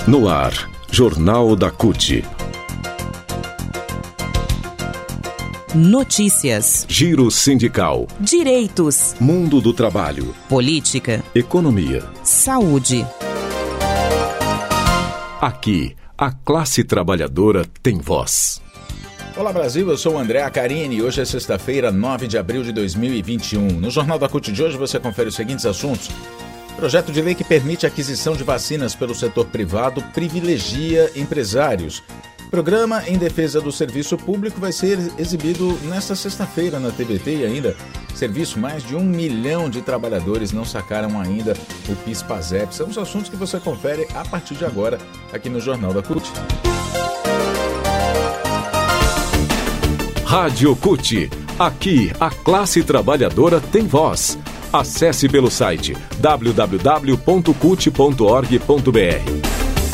No ar, Jornal da CUT. Notícias. Giro sindical. Direitos. Mundo do trabalho. Política. Economia. Saúde. Aqui, a classe trabalhadora tem voz. Olá Brasil, eu sou o André Acarini e hoje é sexta-feira, 9 de abril de 2021. No Jornal da CUT de hoje você confere os seguintes assuntos. Projeto de lei que permite a aquisição de vacinas pelo setor privado privilegia empresários. Programa em defesa do serviço público vai ser exibido nesta sexta-feira na TVT e ainda serviço, mais de 1 milhão de trabalhadores não sacaram ainda o PIS/PASEP. São os assuntos que você confere a partir de agora aqui no Jornal da CUT. Rádio CUT. Aqui, a classe trabalhadora tem voz. Acesse pelo site www.cut.org.br.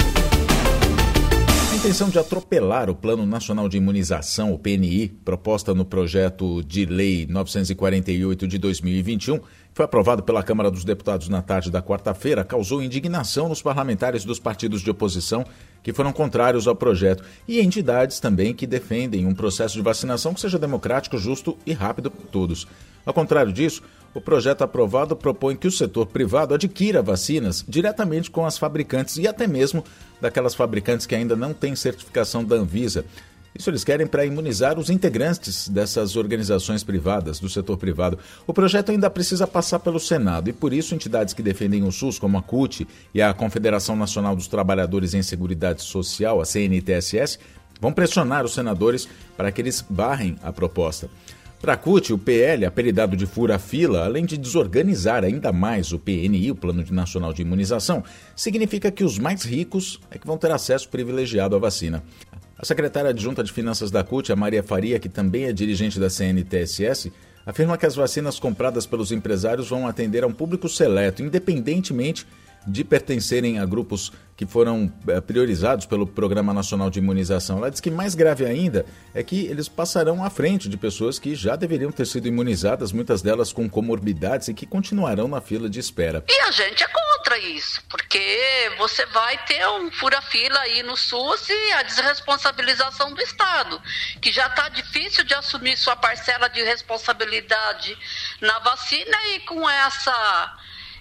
A intenção de atropelar o Plano Nacional de Imunização, o PNI, proposta no projeto de lei 948 de 2021, que foi aprovado pela Câmara dos Deputados na tarde da quarta-feira, causou indignação nos parlamentares dos partidos de oposição que foram contrários ao projeto e entidades também que defendem um processo de vacinação que seja democrático, justo e rápido para todos. Ao contrário disso, o projeto aprovado propõe que o setor privado adquira vacinas diretamente com as fabricantes e até mesmo daquelas fabricantes que ainda não têm certificação da Anvisa. Isso eles querem para imunizar os integrantes dessas organizações privadas, do setor privado. O projeto ainda precisa passar pelo Senado e, por isso, entidades que defendem o SUS, como a CUT e a Confederação Nacional dos Trabalhadores em Seguridade Social, a CNTSS, vão pressionar os senadores para que eles barrem a proposta. Para a CUT, o PL, apelidado de fura-fila, além de desorganizar ainda mais o PNI, o Plano Nacional de Imunização, significa que os mais ricos é que vão ter acesso privilegiado à vacina. A secretária adjunta de Finanças da CUT, a Maria Faria, que também é dirigente da CNTSS, afirma que as vacinas compradas pelos empresários vão atender a um público seleto, independentemente de pertencerem a grupos que foram priorizados pelo Programa Nacional de Imunização. Ela diz que mais grave ainda é que eles passarão à frente de pessoas que já deveriam ter sido imunizadas, muitas delas com comorbidades e que continuarão na fila de espera. E a gente é contra isso, porque você vai ter um fura-fila aí no SUS e a desresponsabilização do Estado, que já está difícil de assumir sua parcela de responsabilidade na vacina e com essa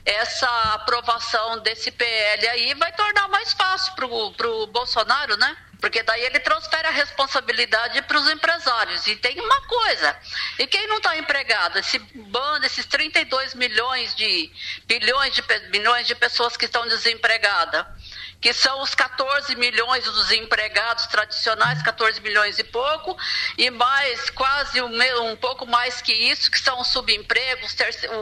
aprovação desse PL aí vai tornar mais fácil pro Bolsonaro, né? Porque daí ele transfere a responsabilidade para os empresários. E tem uma coisa, e quem não está empregado? Esses 32 milhões de pessoas que estão desempregadas, que são os 14 milhões dos empregados tradicionais, 14 milhões e pouco, e mais quase um pouco mais que isso, que são os subempregos,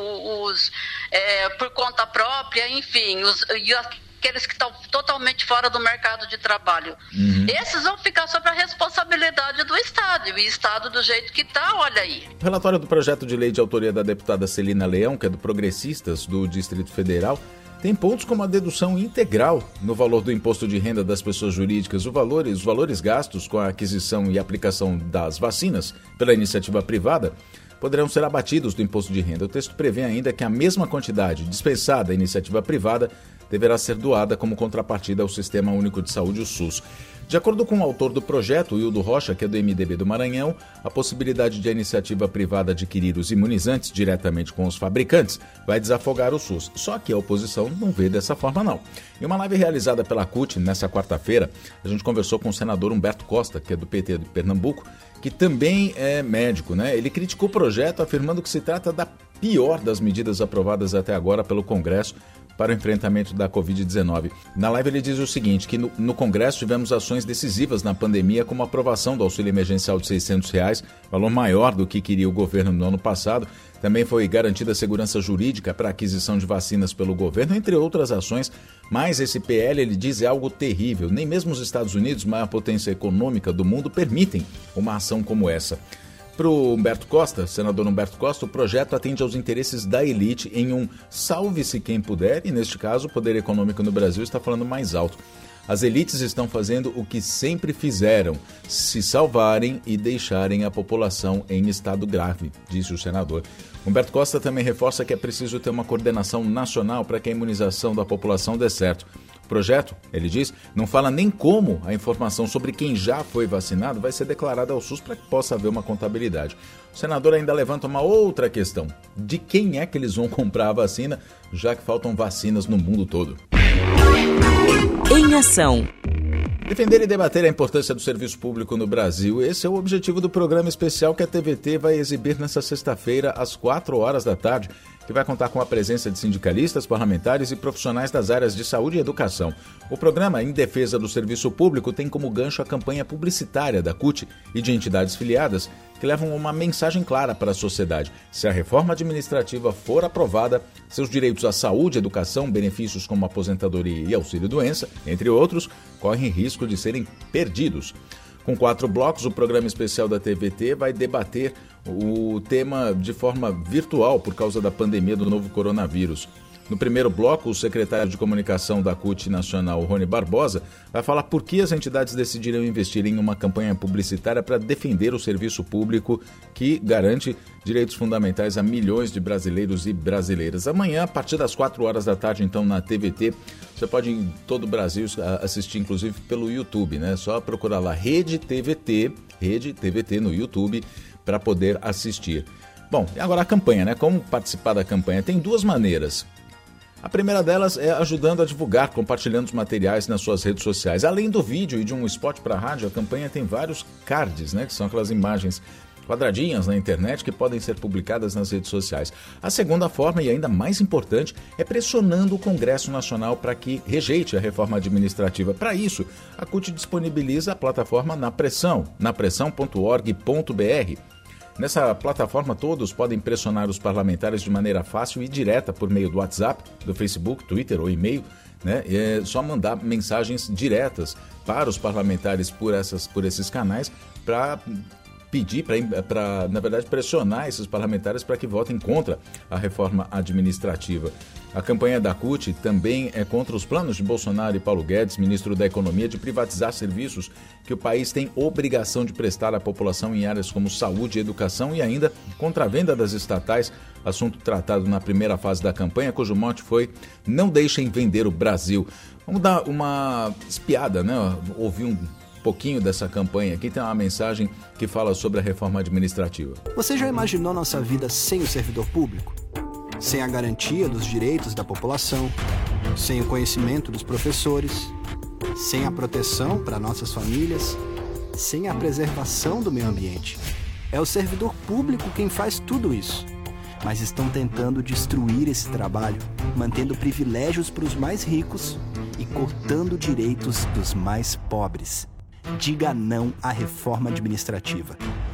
por conta própria, enfim, aqueles que estão totalmente fora do mercado de trabalho. Esses vão ficar sob a responsabilidade do Estado, e o Estado do jeito que está, olha aí. O relatório do projeto de lei de autoria da deputada Celina Leão, que é do Progressistas do Distrito Federal, tem pontos como a dedução integral no valor do imposto de renda das pessoas jurídicas, os valores gastos com a aquisição e aplicação das vacinas pela iniciativa privada poderão ser abatidos do imposto de renda. O texto prevê ainda que a mesma quantidade dispensada à iniciativa privada deverá ser doada como contrapartida ao Sistema Único de Saúde, o SUS. De acordo com o autor do projeto, o Hildo Rocha, que é do MDB do Maranhão, a possibilidade de a iniciativa privada adquirir os imunizantes diretamente com os fabricantes vai desafogar o SUS. Só que a oposição não vê dessa forma, não. Em uma live realizada pela CUT nessa quarta-feira, a gente conversou com o senador Humberto Costa, que é do PT de Pernambuco, que também é médico, né? Ele criticou o projeto afirmando que se trata da pior das medidas aprovadas até agora pelo Congresso para o enfrentamento da Covid-19. Na live ele diz o seguinte, que no Congresso tivemos ações decisivas na pandemia, como a aprovação do auxílio emergencial de R$600, valor maior do que queria o governo no ano passado. Também foi garantida segurança jurídica para a aquisição de vacinas pelo governo, entre outras ações. Mas esse PL, ele diz, é algo terrível. Nem mesmo os Estados Unidos, maior potência econômica do mundo, permitem uma ação como essa. Para o Humberto Costa, senador Humberto Costa, o projeto atende aos interesses da elite em um salve-se quem puder, e neste caso o poder econômico no Brasil está falando mais alto. As elites estão fazendo o que sempre fizeram, se salvarem e deixarem a população em estado grave, disse o senador. Humberto Costa também reforça que é preciso ter uma coordenação nacional para que a imunização da população dê certo. O projeto, ele diz, não fala nem como a informação sobre quem já foi vacinado vai ser declarada ao SUS para que possa haver uma contabilidade. O senador ainda levanta uma outra questão. De quem é que eles vão comprar a vacina, já que faltam vacinas no mundo todo? Em ação. Defender e debater a importância do serviço público no Brasil. Esse é o objetivo do programa especial que a TVT vai exibir nesta sexta-feira, às 4 da tarde, que vai contar com a presença de sindicalistas, parlamentares e profissionais das áreas de saúde e educação. O programa, em defesa do serviço público, tem como gancho a campanha publicitária da CUT e de entidades filiadas, que levam uma mensagem clara para a sociedade. Se a reforma administrativa for aprovada, seus direitos à saúde, educação, benefícios como aposentadoria e auxílio-doença, entre outros, correm risco de serem perdidos. Com 4 blocos, o programa especial da TVT vai debater o tema de forma virtual por causa da pandemia do novo coronavírus. No primeiro bloco, o secretário de comunicação da CUT Nacional, Rony Barbosa, vai falar por que as entidades decidiram investir em uma campanha publicitária para defender o serviço público que garante direitos fundamentais a milhões de brasileiros e brasileiras. Amanhã, a partir das 4 da tarde, então, na TVT, você pode em todo o Brasil assistir, inclusive, pelo YouTube, né? Só procurar lá Rede TVT no YouTube para poder assistir. Bom, e agora a campanha, né? Como participar da campanha? Tem 2 maneiras. A primeira delas é ajudando a divulgar, compartilhando os materiais nas suas redes sociais. Além do vídeo e de um spot para a rádio, a campanha tem vários cards, né, que são aquelas imagens quadradinhas na internet que podem ser publicadas nas redes sociais. A segunda forma, e ainda mais importante, é pressionando o Congresso Nacional para que rejeite a reforma administrativa. Para isso, a CUT disponibiliza a plataforma Na Pressão, napressão.org.br. Nessa plataforma, todos podem pressionar os parlamentares de maneira fácil e direta por meio do WhatsApp, do Facebook, Twitter ou e-mail, né? É só mandar mensagens diretas para os parlamentares por esses canais para pedir, na verdade, pressionar esses parlamentares para que votem contra a reforma administrativa. A campanha da CUT também é contra os planos de Bolsonaro e Paulo Guedes, ministro da Economia, de privatizar serviços que o país tem obrigação de prestar à população em áreas como saúde e educação, e ainda contra a venda das estatais, assunto tratado na primeira fase da campanha, cujo mote foi "Não deixem vender o Brasil". Vamos dar uma espiada, né? Ouvir um pouquinho dessa campanha. Aqui tem uma mensagem que fala sobre a reforma administrativa. Você já imaginou nossa vida sem o servidor público? Sem a garantia dos direitos da população, sem o conhecimento dos professores, sem a proteção para nossas famílias, sem a preservação do meio ambiente. É o servidor público quem faz tudo isso. Mas estão tentando destruir esse trabalho, mantendo privilégios para os mais ricos e cortando direitos dos mais pobres. Diga não à reforma administrativa.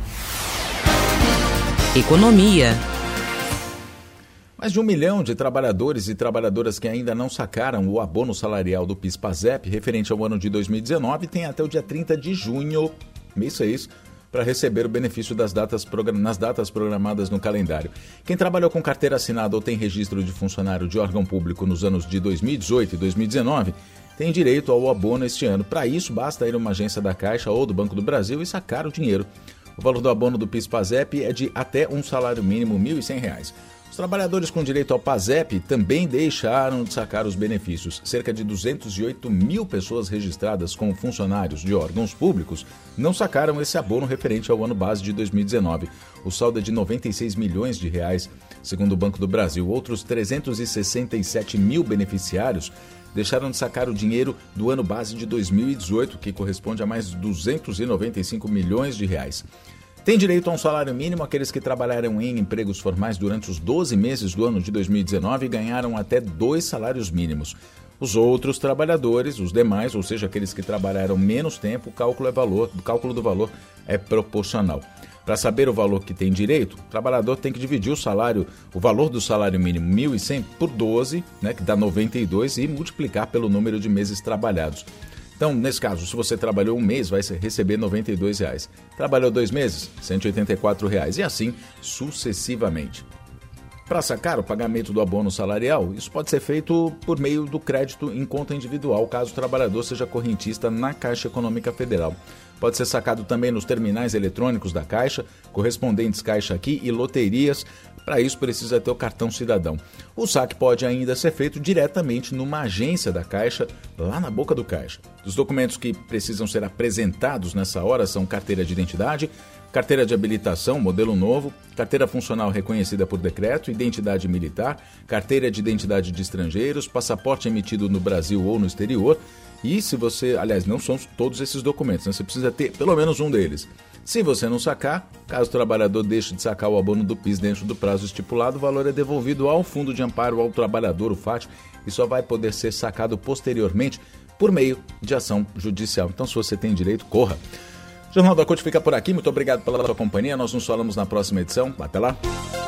Economia. Mais de 1 milhão de trabalhadores e trabalhadoras que ainda não sacaram o abono salarial do PIS/PASEP referente ao ano de 2019 têm até o dia 30 de junho, mês 6, para receber o benefício nas datas programadas no calendário. Quem trabalhou com carteira assinada ou tem registro de funcionário de órgão público nos anos de 2018 e 2019 tem direito ao abono este ano. Para isso, basta ir a uma agência da Caixa ou do Banco do Brasil e sacar o dinheiro. O valor do abono do PIS/PASEP é de até um salário mínimo R$ 1.100. Os trabalhadores com direito ao PASEP também deixaram de sacar os benefícios. Cerca de 208 mil pessoas registradas como funcionários de órgãos públicos não sacaram esse abono referente ao ano base de 2019. O saldo é de R$ 96 milhões, segundo o Banco do Brasil. Outros 367 mil beneficiários deixaram de sacar o dinheiro do ano base de 2018, que corresponde a mais de 295 milhões de reais. Tem direito a um salário mínimo aqueles que trabalharam em empregos formais durante os 12 meses do ano de 2019 e ganharam até 2 salários mínimos. Os outros trabalhadores, os demais, ou seja, aqueles que trabalharam menos tempo, o cálculo do valor é proporcional. Para saber o valor que tem direito, o trabalhador tem que dividir o valor do salário mínimo 1.100 por 12, né, que dá 92, e multiplicar pelo número de meses trabalhados. Então, nesse caso, se você trabalhou um mês, vai receber R$ 92. Trabalhou 2 meses, R$ 184. E assim sucessivamente. Para sacar o pagamento do abono salarial, isso pode ser feito por meio do crédito em conta individual, caso o trabalhador seja correntista na Caixa Econômica Federal. Pode ser sacado também nos terminais eletrônicos da Caixa, correspondentes Caixa Aqui e loterias, Para isso, precisa ter o cartão cidadão. O saque pode ainda ser feito diretamente numa agência da Caixa, lá na boca do caixa. Os documentos que precisam ser apresentados nessa hora são carteira de identidade, carteira de habilitação, modelo novo, carteira funcional reconhecida por decreto, identidade militar, carteira de identidade de estrangeiros, passaporte emitido no Brasil ou no exterior. E se você, aliás, não são todos esses documentos, né? Você precisa ter pelo menos um deles. Se você não sacar, caso o trabalhador deixe de sacar o abono do PIS dentro do prazo estipulado, o valor é devolvido ao Fundo de Amparo ao Trabalhador, o FAT, e só vai poder ser sacado posteriormente por meio de ação judicial. Então, se você tem direito, corra. O Jornal da Corte fica por aqui. Muito obrigado pela sua companhia. Nós nos falamos na próxima edição. Até lá.